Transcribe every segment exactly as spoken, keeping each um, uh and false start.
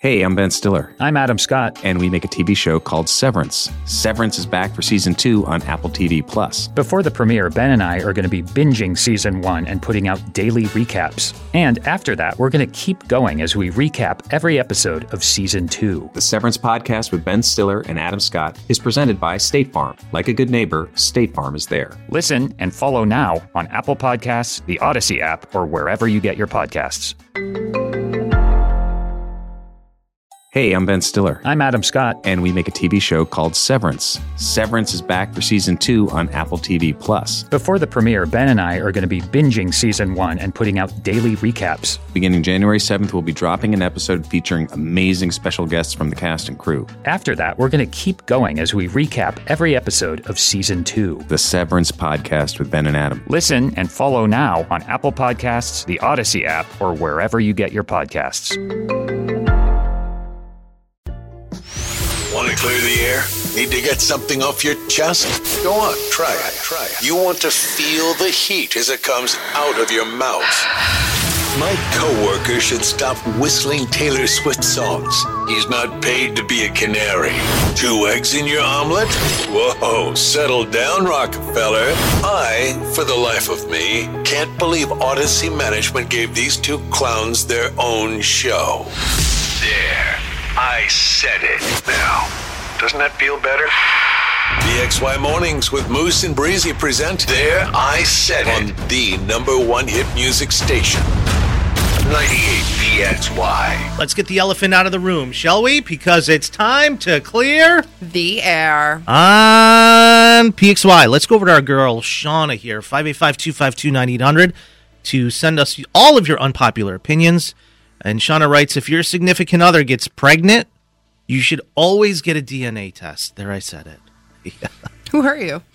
Hey, I'm Ben Stiller. I'm Adam Scott. And we make a T V show called Severance. Severance is back for season two on Apple T V Plus. Before the premiere, Ben and I are going to be binging season one and putting out daily recaps. And after that, we're going to keep going as we recap every episode of season two. The Severance podcast with Ben Stiller and Adam Scott is presented by State Farm. Like a good neighbor, State Farm is there. Listen and follow now on Apple Podcasts, the Odyssey app, or wherever you get your podcasts. Hey, I'm Ben Stiller. I'm Adam Scott. And we make a T V show called Severance. Severance is back for season two on Apple T V Plus. Before the premiere, Ben and I are going to be binging season one and putting out daily recaps. Beginning January seventh, we'll be dropping an episode featuring amazing special guests from the cast and crew. After that, we're going to keep going as we recap every episode of season two. The Severance podcast with Ben and Adam. Listen and follow now on Apple Podcasts, the Odyssey app, or wherever you get your podcasts. Want to clear the air? Need to get something off your chest? Go on, try it. Try it. You want to feel the heat as it comes out of your mouth. My coworker should stop whistling Taylor Swift songs. He's not paid to be a canary. Two eggs in your omelet? Whoa, settle down, Rockefeller. I, for the life of me, can't believe Odyssey Management gave these two clowns their own show. There. I said it. Now, doesn't that feel better? B X Y Mornings with Moose and Breezy present There I Said It on the number one hit music station. ninety-eight B X Y. Let's get the elephant out of the room, shall we? Because it's time to clear the air. On P X Y. Let's go over to our girl, Shauna here, five eight five, two five two, nine eight hundred, to send us all of your unpopular opinions. And Shauna writes, if your significant other gets pregnant, you should always get a D N A test. There, I said it. Yeah. Who are you?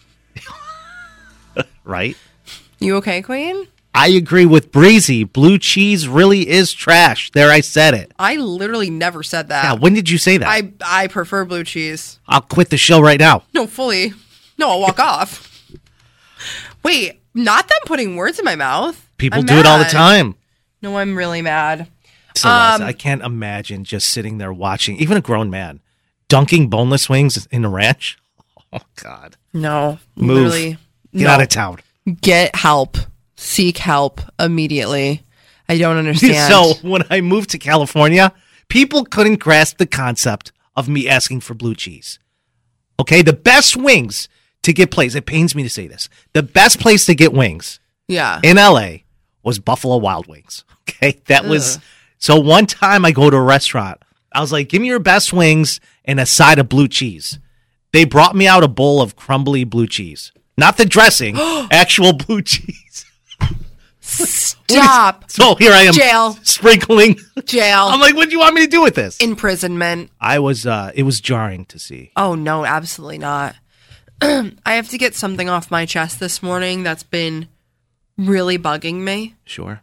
Right? You okay, Queen? I agree with Breezy. Blue cheese really is trash. There, I said it. I literally never said that. Yeah, when did you say that? I, I prefer blue cheese. I'll quit the show right now. No, fully. No, I'll walk off. Wait, not them putting words in my mouth. People I'm do mad. it all the time. No, I'm really mad. So um, I can't imagine just sitting there watching, even a grown man, dunking boneless wings in a ranch. Oh, God. No. Move. Literally. Get no. out of town. Get help. Seek help immediately. I don't understand. So when I moved to California, people couldn't grasp the concept of me asking for blue cheese. Okay? The best wings to get places, it pains me to say this, the best place to get wings yeah. in L A was Buffalo Wild Wings. Okay? That Ugh. was... So one time I go to a restaurant, I was like, give me your best wings and a side of blue cheese. They brought me out a bowl of crumbly blue cheese. Not the dressing, actual blue cheese. Stop. So here I am. Jail. Sprinkling. Jail. I'm like, what do you want me to do with this? Imprisonment. I was, uh, it was jarring to see. Oh, no, absolutely not. I have to get something off my chest this morning that's been really bugging me. Sure.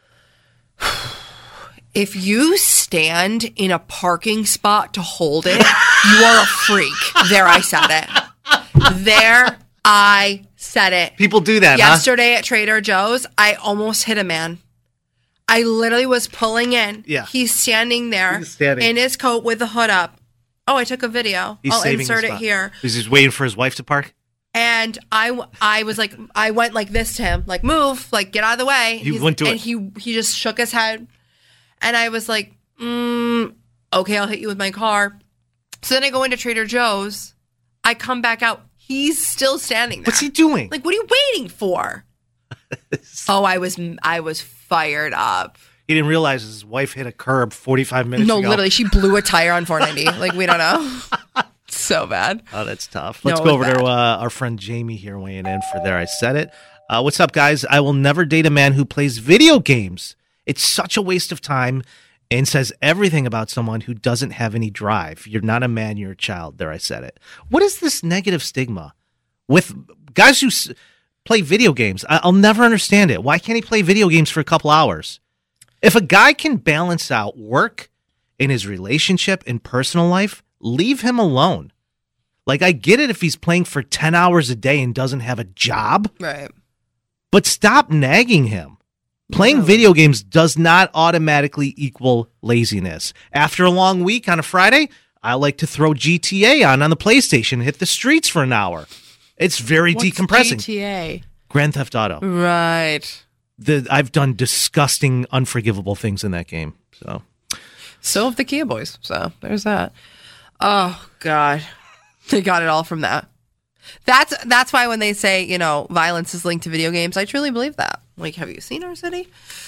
If you stand in a parking spot to hold it, you are a freak. There, I said it. There, I said it. People do that, Yesterday huh? at Trader Joe's, I almost hit a man. I literally was pulling in. Yeah. He's standing there He's standing. in his coat with the hood up. Oh, I took a video. He's I'll saving insert his it spot. here. He's just waiting for his wife to park? And I, I was like, I went like this to him, like, move, like, get out of the way. You He's- went to and it. he he just shook his head. And I was like, mm, okay, I'll hit you with my car. So then I go into Trader Joe's. I come back out. He's still standing there. What's he doing? Like, what are you waiting for? Oh, I was I was fired up. He didn't realize his wife hit a curb forty-five minutes No, ago. literally, she blew a tire on four ninety. Like, we don't know. So bad. Oh, that's tough. No, Let's it go was over to bad. uh, our friend Jamie here weighing in for There I Said It. Uh, what's up, guys? I will never date a man who plays video games. It's such a waste of time and says everything about someone who doesn't have any drive. You're not a man, you're a child. There I said it. What is this negative stigma with guys who s- play video games? I- I'll never understand it. Why can't he play video games for a couple hours? If a guy can balance out work in his relationship and personal life, leave him alone. Like, I get it if he's playing for ten hours a day and doesn't have a job, Right. but stop nagging him. Playing video games does not automatically equal laziness. After a long week on a Friday, I like to throw G T A on on the PlayStation and hit the streets for an hour. It's very What's decompressing. G T A? Grand Theft Auto. Right. The I've done disgusting, unforgivable things in that game. So, So have the Kia Boys. So there's that. Oh God, they got it all from that. That's that's why when they say, you know, violence is linked to video games, I truly believe that. Like, have you seen our city?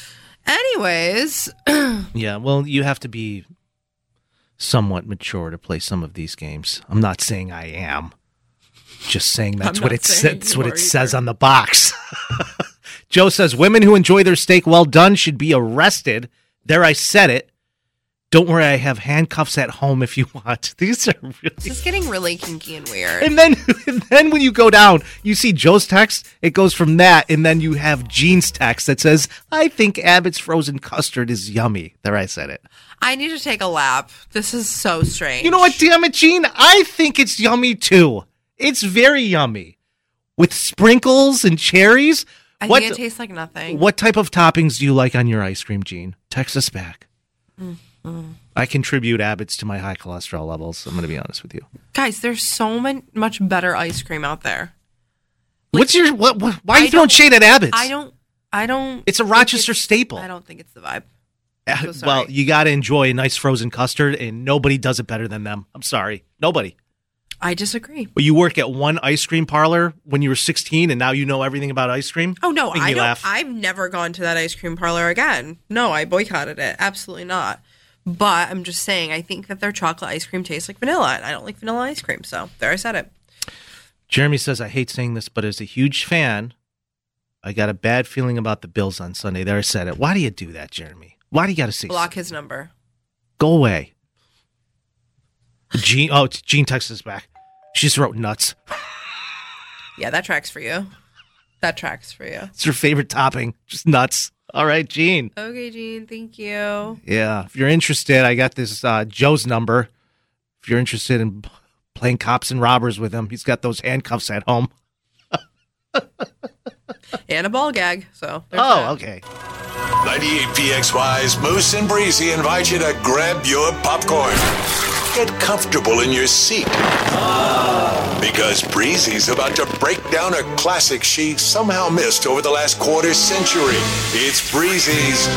Anyways. Yeah, well, you have to be somewhat mature to play some of these games. I'm not saying I am. Just saying that's I'm what not it saying says you what are it says either. on the box. Joe says women who enjoy their steak well done should be arrested. There, I said it. Don't worry, I have handcuffs at home if you want. These are This really. is getting really kinky and weird. And then, and then when you go down, you see Joe's text. It goes from that, and then you have Jean's text that says, "I think Abbott's frozen custard is yummy." There, I said it. I need to take a lap. This is so strange. You know what? Damn it, Jean. I think it's yummy too. It's very yummy with sprinkles and cherries. I what? think it tastes like nothing. What type of toppings do you like on your ice cream, Jean? Text us back. Mm-hmm. I contribute Abbott's to my high cholesterol levels. I'm going to be honest with you. Guys, there's so much, much better ice cream out there. What's your what? what why are I you throwing don't- shade at Abbott's? I don't. I don't. It's a think Rochester it's- staple. I don't think it's the vibe. Uh, so sorry. well, you got to enjoy a nice frozen custard, and nobody does it better than them. I'm sorry, nobody. I disagree. Well, you work at one ice cream parlor when you were sixteen, and now you know everything about ice cream. Oh no, Making I you don't. laugh. I've never gone to that ice cream parlor again. No, I boycotted it. Absolutely not. But I'm just saying, I think that their chocolate ice cream tastes like vanilla, and I don't like vanilla ice cream. So there, I said it. Jeremy says, I hate saying this, but as a huge fan, I got a bad feeling about the Bills on Sunday. There, I said it. Why do you do that, Jeremy? Why do you got to say Block so? his number. Go away. Jean, oh, Jean texts us back. She just wrote nuts. Yeah, that tracks for you. That tracks for you. It's her favorite topping. Just nuts. All right, Jean. Okay, Jean. Thank you. Yeah, if you're interested, I got this uh, Joe's number. If you're interested in playing cops and robbers with him, he's got those handcuffs at home. And a ball gag. So there's Oh, that. okay. ninety-eight P X Y's Moose and Breezy invite you to grab your popcorn. Get comfortable in your seat. Because Breezy's about to break down a classic she somehow missed over the last quarter century. It's Breezy's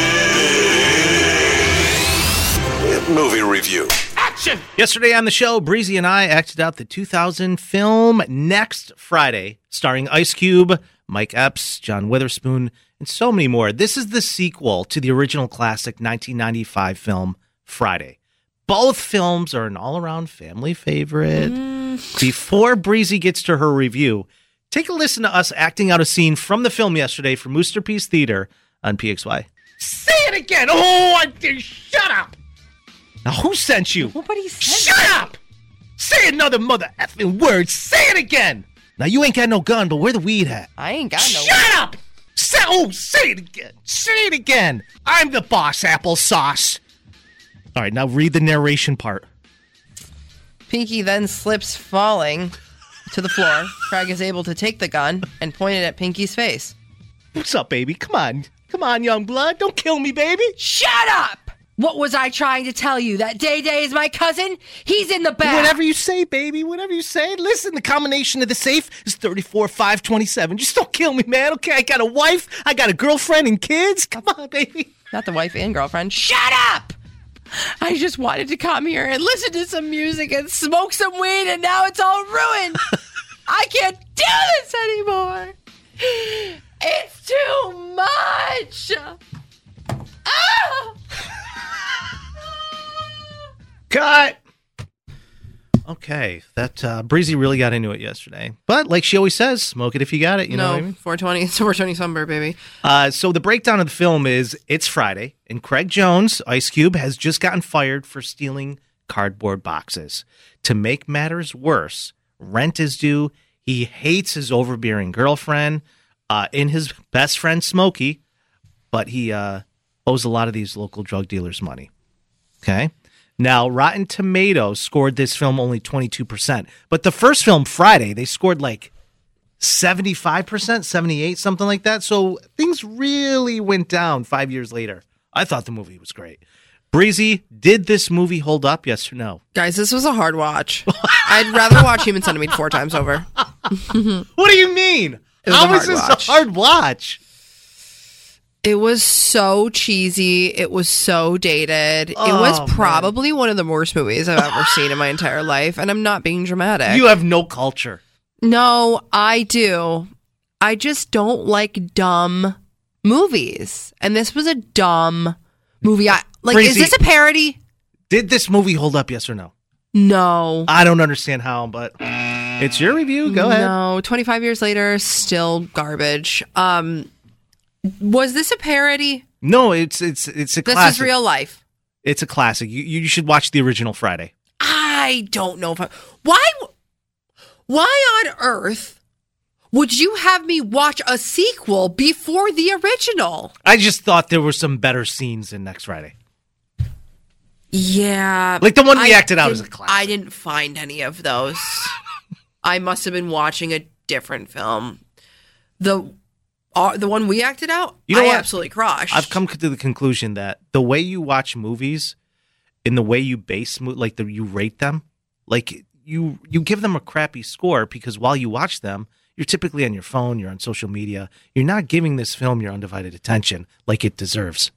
Big Movie Review. Yesterday on the show, Breezy and I acted out the two thousand film Next Friday, starring Ice Cube, Mike Epps, John Witherspoon, and so many more. This is the sequel to the original classic nineteen ninety-five film Friday. Both films are an all-around family favorite. Before Breezy gets to her review, take a listen to us acting out a scene from the film yesterday from Moosterpiece Theater on P X Y. Say it again! Oh, I did. Shut up! Now, who sent you? Nobody said Shut that. up! Say another mother effing word. Say it again. Now you ain't got no gun, but where the weed at? I ain't got no. Shut up! Say, oh, say it again. Say it again. I'm the boss, applesauce. All right, now read the narration part. Pinky then slips, falling to the floor. Craig is able to take the gun and point it at Pinky's face. What's up, baby? Come on. Come on, young blood. Don't kill me, baby. Shut up! What was I trying to tell you? That Day Day is my cousin? He's in the back. Whatever you say, baby. Whatever you say. Listen, the combination of the safe is thirty-four five twenty-seven. Just don't kill me, man. Okay, I got a wife. I got a girlfriend and kids. Come on, baby. Not the wife and girlfriend. Shut up! I just wanted to come here and listen to some music and smoke some weed, and now it's all ruined. I can't do this anymore. It's too much. Ah! Cut. Okay, that uh, Breezy really got into it yesterday. But like she always says, smoke it if you got it. You know no, what I mean? four twenty. It's four twenty Sunburn, baby. Uh, so the breakdown of the film is it's Friday, and Craig Jones, Ice Cube, has just gotten fired for stealing cardboard boxes. To make matters worse, rent is due. He hates his overbearing girlfriend uh, and his best friend, Smokey, but he uh, owes a lot of these local drug dealers money. Okay? Now, Rotten Tomatoes scored this film only twenty-two percent, but the first film, Friday, they scored like seventy-five percent, seventy-eight, something like that. So things really went down five years later. I thought the movie was great. Breezy, did this movie hold up? Yes or no? Guys, this was a hard watch. I'd rather watch Human Centipede four times over. What do you mean? It was How a hard is this watch. a hard watch? It was so cheesy. It was so dated. Oh, it was man. probably one of the worst movies I've ever seen in my entire life. And I'm not being dramatic. You have no culture. No, I do. I just don't like dumb movies. And this was a dumb movie. I, like, Breezy. is this a parody? Did this movie hold up? Yes or no? No. I don't understand how, but it's your review. Go ahead. No, twenty-five years later, still garbage. Um, was this a parody? No, it's it's it's a This classic. is real life. It's a classic. You you should watch the original Friday. I don't know if I... Why, why on earth would you have me watch a sequel before the original? I just thought there were some better scenes in Next Friday. Yeah. Like the one we I acted out as a didn't- classic. I didn't find any of those. I must have been watching a different film. The uh, the one we acted out, You know I what? absolutely crushed. I've come to the conclusion that the way you watch movies and the way you base mo- like the you rate them, like you you give them a crappy score because while you watch them, you're typically on your phone, you're on social media. You're not giving this film your undivided attention like it deserves.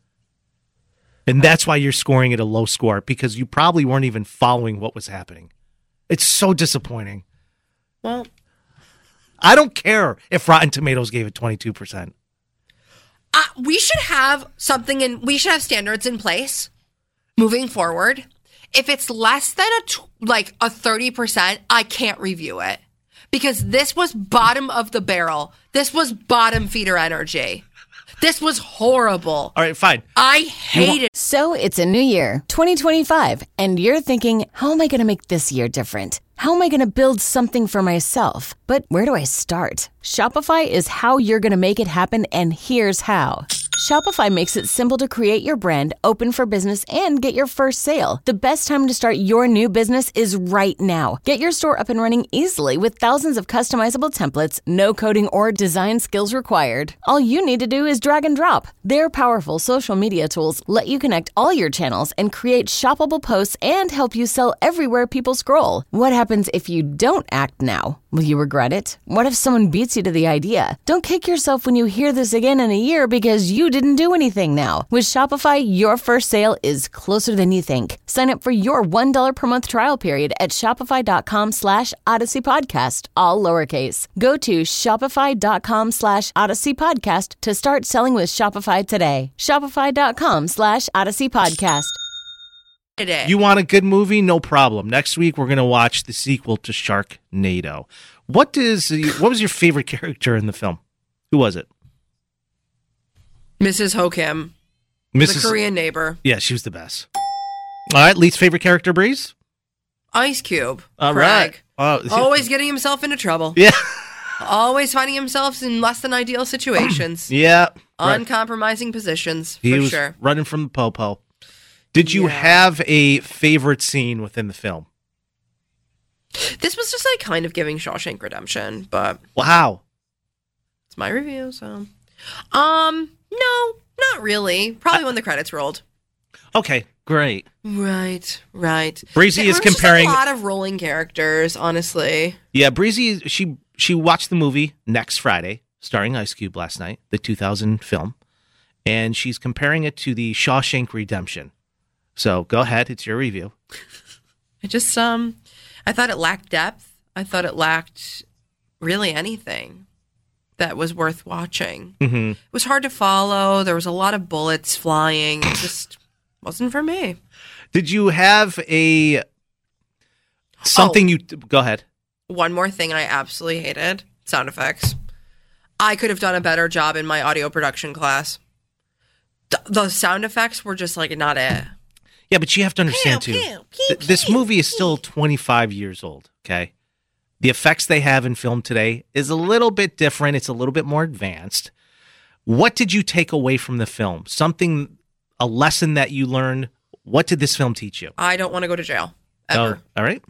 And that's why you're scoring it a low score, because you probably weren't even following what was happening. It's so disappointing. Well, I don't care if Rotten Tomatoes gave it twenty-two percent. uh, we should have something in, we should have standards in place moving forward. If it's less than a, tw- like a thirty percent, I can't review it because this was bottom of the barrel. This was bottom feeder energy. This was horrible. All right, fine. I hate it. So it's a new year, twenty twenty-five, and you're thinking, how am I going to make this year different? How am I going to build something for myself? But where do I start? Shopify is how you're going to make it happen, and here's how. Shopify makes it simple to create your brand, open for business, and get your first sale. The best time to start your new business is right now. Get your store up and running easily with thousands of customizable templates, no coding or design skills required. All you need to do is drag and drop. Their powerful social media tools let you connect all your channels and create shoppable posts and help you sell everywhere people scroll. What happens if you don't act now? Will you regret it? What if someone beats you to the idea? Don't kick yourself when you hear this again in a year because you didn't do anything now. With Shopify, your first sale is closer than you think. Sign up for your one dollar per month trial period at shopify.com slash Odyssey Podcast, all lowercase. Go to shopify.com slash Odyssey Podcast to start selling with Shopify today. Shopify.com slash Odyssey Podcast. It. You want a good movie? No problem. Next week we're going to watch the sequel to Sharknado. What does what was your favorite character in the film? Who was it? Missus Ho Kim, Missus the Korean neighbor. Yeah, she was the best. All right, least favorite character, Breeze? Ice Cube. All Craig. right. Oh, Always getting himself into trouble. yeah. Always finding himself in less than ideal situations. Yeah. Right. Uncompromising positions, for He was sure. running from the po-po. Did you Yeah. have a favorite scene within the film? This was just like kind of giving Shawshank Redemption, but Wow. it's my review, so. Um, no, not really. Probably when the credits rolled. Okay, great. Right, right. Breezy There is was just comparing- a lot of rolling characters, honestly. Yeah, Breezy, she she watched the movie Next Friday, starring Ice Cube last night, the two thousand film, and she's comparing it to the Shawshank Redemption. So go ahead, it's your review. I just, um, I thought it lacked depth. I thought it lacked really anything that was worth watching. Mm-hmm. It was hard to follow. There was a lot of bullets flying. It just wasn't for me. Did you have a something Oh. you go ahead? One more thing I absolutely hated, sound effects. I could have done a better job in my audio production class. Th- the sound effects were just like not it. Yeah, but you have to understand Pew, too. pew, pew, th- this pew, movie is still twenty-five years old, okay? The effects they have in film today is a little bit different. It's a little bit more advanced. What did you take away from the film? Something, a lesson that you learned? What did this film teach you? I don't want to go to jail ever. Oh, all right.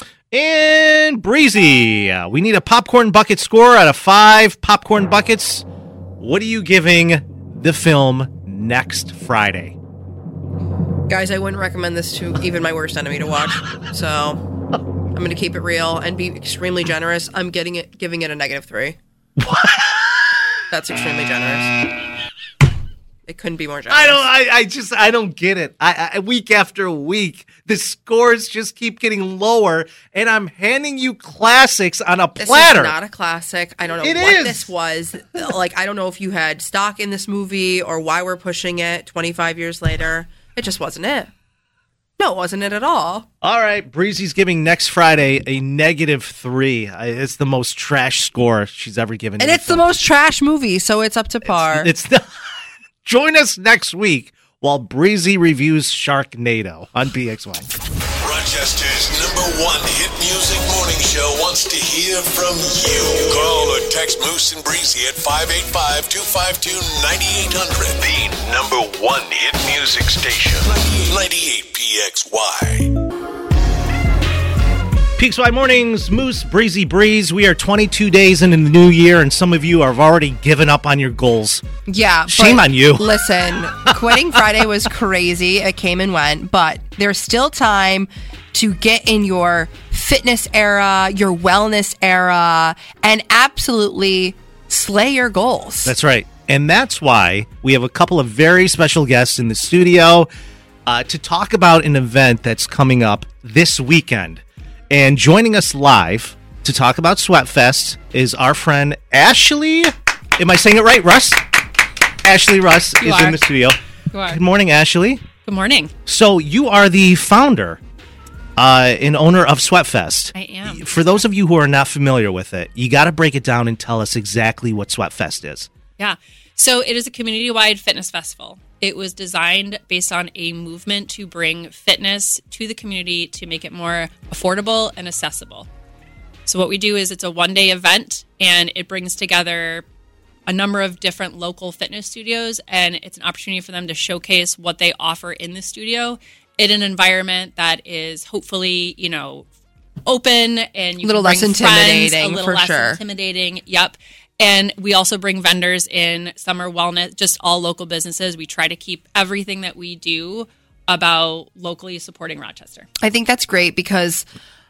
And Breezy, uh, we need a popcorn bucket score out of five popcorn buckets. What are you giving the film next Friday? Guys, I wouldn't recommend this to even my worst enemy to watch. So I'm going to keep it real and be extremely generous. I'm getting it, giving it a negative three. What? That's extremely generous. It couldn't be more generous. I don't. I, I just. I don't get it. I, I week after week, the scores just keep getting lower, and I'm handing you classics on a This platter. is not a classic. I don't know It what is. this was. Like, I don't know if you had stock in this movie or why we're pushing it twenty-five years later. It just wasn't it. No, it wasn't it at all. All right, Breezy's giving next Friday a negative three. I- It's the most trash score she's ever given. And to it's the film. most trash movie, so it's up to par. It's the. Join us next week while Breezy reviews Sharknado on B X Y. Rochester's number one hit music morning show wants to hear from you. Call or text Moose and Breezy at five eight five, two five two, nine eight hundred. The number one hit music station. ninety-eight P X Y. P X Y Mornings, Moose, Breezy Breeze. We are twenty-two days into the new year, and some of you have already given up on your goals. Yeah. Shame but on you. Listen, quitting Friday was crazy. It came and went, but there's still time to get in your fitness era, your wellness era, and absolutely slay your goals. That's right. And that's why we have a couple of very special guests in the studio uh, to talk about an event that's coming up this weekend. And joining us live to talk about Sweatfest is our friend Ashley. Am I saying it right, Russ? Ashley Russ You is are. in the studio. You are. Good morning, Ashley. Good morning. So you are the founder uh, and owner of Sweatfest. I am. For those of you who are not familiar with it, you got to break it down and tell us exactly what Sweatfest is. Yeah. So it is a community-wide fitness festival. It was designed based on a movement to bring fitness to the community to make it more affordable and accessible. So what we do is it's a one-day event, and it brings together a number of different local fitness studios, and it's an opportunity for them to showcase what they offer in the studio in an environment that is hopefully, you know, open and you A little can bring less friends, intimidating, a little for less sure. intimidating. Yep. And we also bring vendors in, summer wellness, just all local businesses. We try to keep everything that we do about locally supporting Rochester. I think that's great because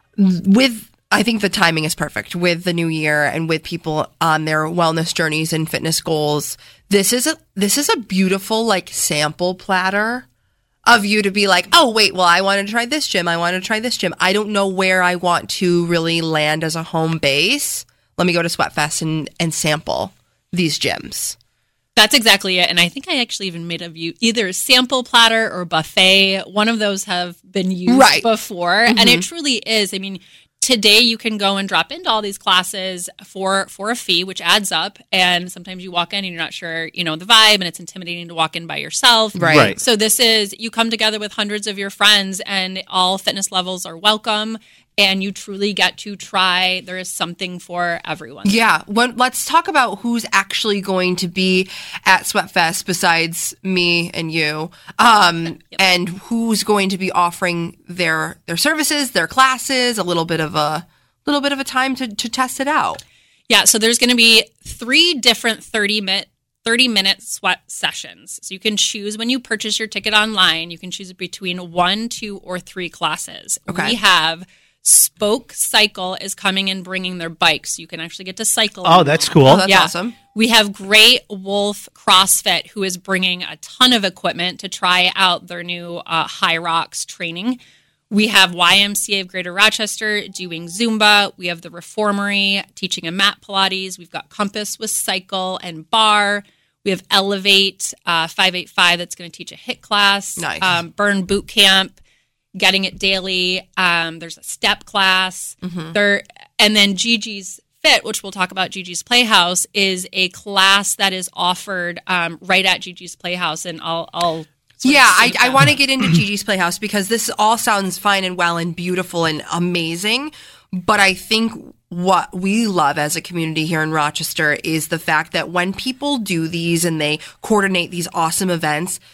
with I think the timing is perfect with the new year and with people on their wellness journeys and fitness goals. This is a this is a beautiful like sample platter of you to be like, oh wait, well I want to try this gym, I want to try this gym. I don't know where I want to really land as a home base. Let me go to Sweatfest and and sample these gyms. That's exactly it. And I think I actually even made a view either sample platter or buffet. One of those have been used Right. before. Mm-hmm. And it truly is. I mean, today you can go and drop into all these classes for for a fee, which adds up. And sometimes you walk in and you're not sure, you know, the vibe, and it's intimidating to walk in by yourself. Right. Right. So this is, you come together with hundreds of your friends and all fitness levels are welcome. And you truly get to try. There is something for everyone. Yeah. When, let's talk about who's actually going to be at Sweatfest besides me and you, um, Yep. and who's going to be offering their their services, their classes, a little bit of a little bit of a time to, to test it out. Yeah, so there's going to be three different thirty minute thirty minute sweat sessions. So you can choose when you purchase your ticket online, you can choose between one, two, or three classes. Okay. We have Spoke Cycle is coming and bringing their bikes. So you can actually get to cycle. Oh, that's cool. Oh, that's Yeah. awesome. We have Great Wolf CrossFit, who is bringing a ton of equipment to try out their new uh, High Rocks training. We have Y M C A of Greater Rochester doing Zumba. We have the Reformery teaching a mat Pilates. We've got Compass with Cycle and Bar. We have Elevate uh, five eighty-five that's going to teach a HIIT class. Nice. Um, Burn Boot Camp, Getting It Daily. Um, there's a step class. There, and then Gigi's Fit, which we'll talk about, Gigi's Playhouse, is a class that is offered um, right at Gigi's Playhouse, and I'll. I'll sort of Yeah, I, sync I them. want to get into Gigi's Playhouse because this all sounds fine and well and beautiful and amazing. But I think what we love as a community here in Rochester is the fact that when people do these and they coordinate these awesome events,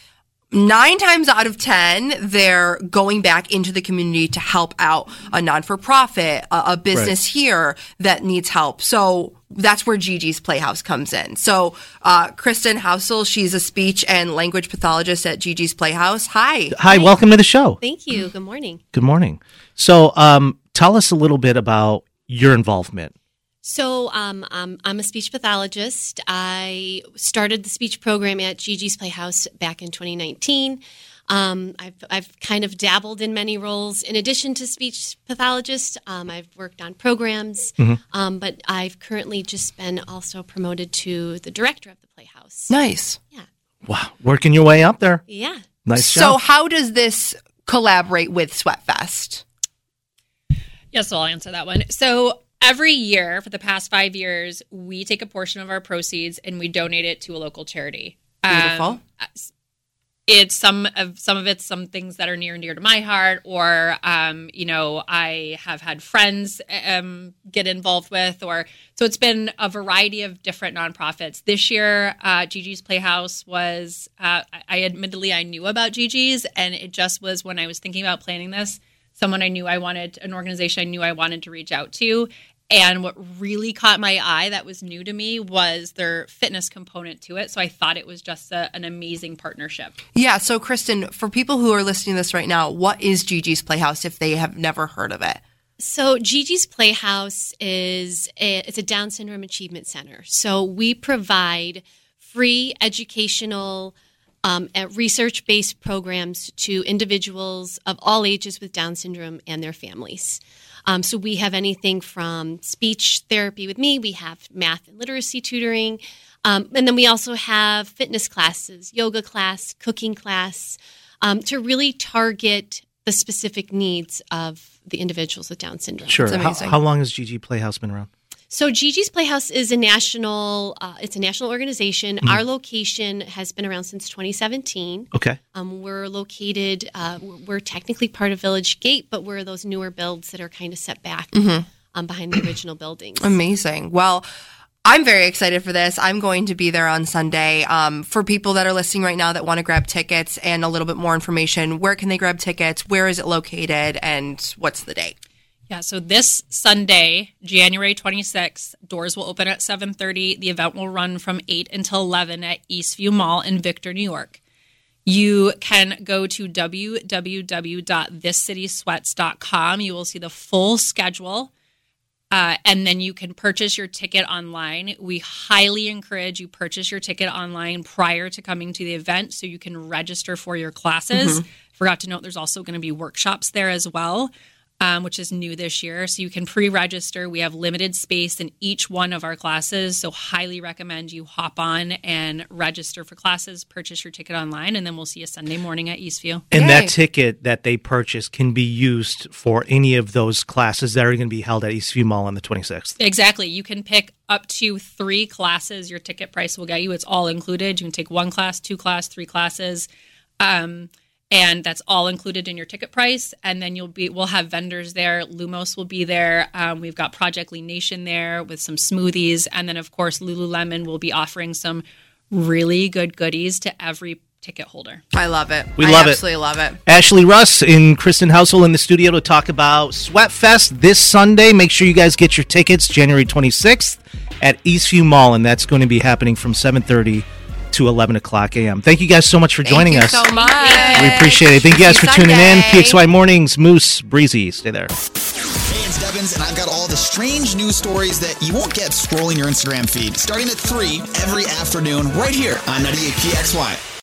nine times out of ten, they're going back into the community to help out a non-for-profit, a, a business right. here that needs help. So that's where Gigi's Playhouse comes in. So uh, Kristen Housel, she's a speech and language pathologist at Gigi's Playhouse. Hi. Hi, welcome to the show. Thank you. Good morning. Good morning. So um, tell us a little bit about your involvement. So um, um, I'm a speech pathologist. I started the speech program at Gigi's Playhouse back in twenty nineteen. Um, I've, I've kind of dabbled in many roles. In addition to speech pathologist, um, I've worked on programs, mm-hmm. um, but I've currently just been also promoted to the director of the Playhouse. Nice. Yeah. Wow. Working your way up there. Yeah. Nice so job. So how does this collaborate with Sweatfest? Yes, so I'll answer that one. So every year for the past five years, we take a portion of our proceeds and we donate it to a local charity. Beautiful. Um, it's some of some of it's some things that are near and dear to my heart, or um, you know, I have had friends um, get involved with, or so it's been a variety of different nonprofits. This year, uh, Gigi's Playhouse was. Uh, I admittedly I knew about Gigi's, and it just was when I was thinking about planning this. Someone I knew I wanted, an organization I knew I wanted to reach out to. And what really caught my eye that was new to me was their fitness component to it. So I thought it was just a, an amazing partnership. Yeah. So, Kristen, for people who are listening to this right now, what is Gigi's Playhouse if they have never heard of it? So Gigi's Playhouse is a, it's a Down Syndrome Achievement Center. So we provide free educational Um, at research-based programs to individuals of all ages with Down syndrome and their families. Um, so we have anything from speech therapy with me, we have math and literacy tutoring, um, and then we also have fitness classes, yoga class, cooking class, um, to really target the specific needs of the individuals with Down syndrome. Sure. How, how long has Gigi Playhouse been around? So Gigi's Playhouse is a national, uh, it's a national organization. Mm-hmm. Our location has been around since twenty seventeen. Okay. Um, we're located, uh, we're technically part of Village Gate, but we're those newer builds that are kind of set back mm-hmm. um, behind the original buildings. Amazing. Well, I'm very excited for this. I'm going to be there on Sunday. Um, for people that are listening right now that want to grab tickets and a little bit more information, where can they grab tickets? Where is it located? And what's the date? Yeah, so this Sunday, January twenty-sixth, doors will open at seven thirty. The event will run from eight until eleven at Eastview Mall in Victor, New York. You can go to w w w dot this city sweats dot com. You will see the full schedule, uh, and then you can purchase your ticket online. We highly encourage you purchase your ticket online prior to coming to the event so you can register for your classes. Mm-hmm. Forgot to note there's also going to be workshops there as well. Um, which is new this year. So you can pre-register. We have limited space in each one of our classes. So highly recommend you hop on and register for classes, purchase your ticket online, and then we'll see you Sunday morning at Eastview. And Yay. that ticket that they purchase can be used for any of those classes that are going to be held at Eastview Mall on the twenty-sixth. Exactly. You can pick up to three classes your ticket price will get you. It's all included. You can take one class, two class, three classes. Um, And that's all included in your ticket price. And then you'll be, we'll have vendors there. Lumos will be there. Um, we've got Project Lean Nation there with some smoothies. And then, of course, Lululemon will be offering some really good goodies to every ticket holder. I love it. We I love it. absolutely love it. Ashley Russ and Kristen Housel in the studio to talk about Sweatfest this Sunday. Make sure you guys get your tickets January twenty-sixth at Eastview Mall. And that's going to be happening from seven thirty to eleven o'clock a.m. Thank you guys so much for joining us. us. Thank you so much. We appreciate it. Thank you guys for Sunday. tuning in. P X Y Mornings, Moose, Breezy. Stay there. Hey, it's Devins, and I've got all the strange news stories that you won't get scrolling your Instagram feed. Starting at three every afternoon right here on ninety-eight P X Y.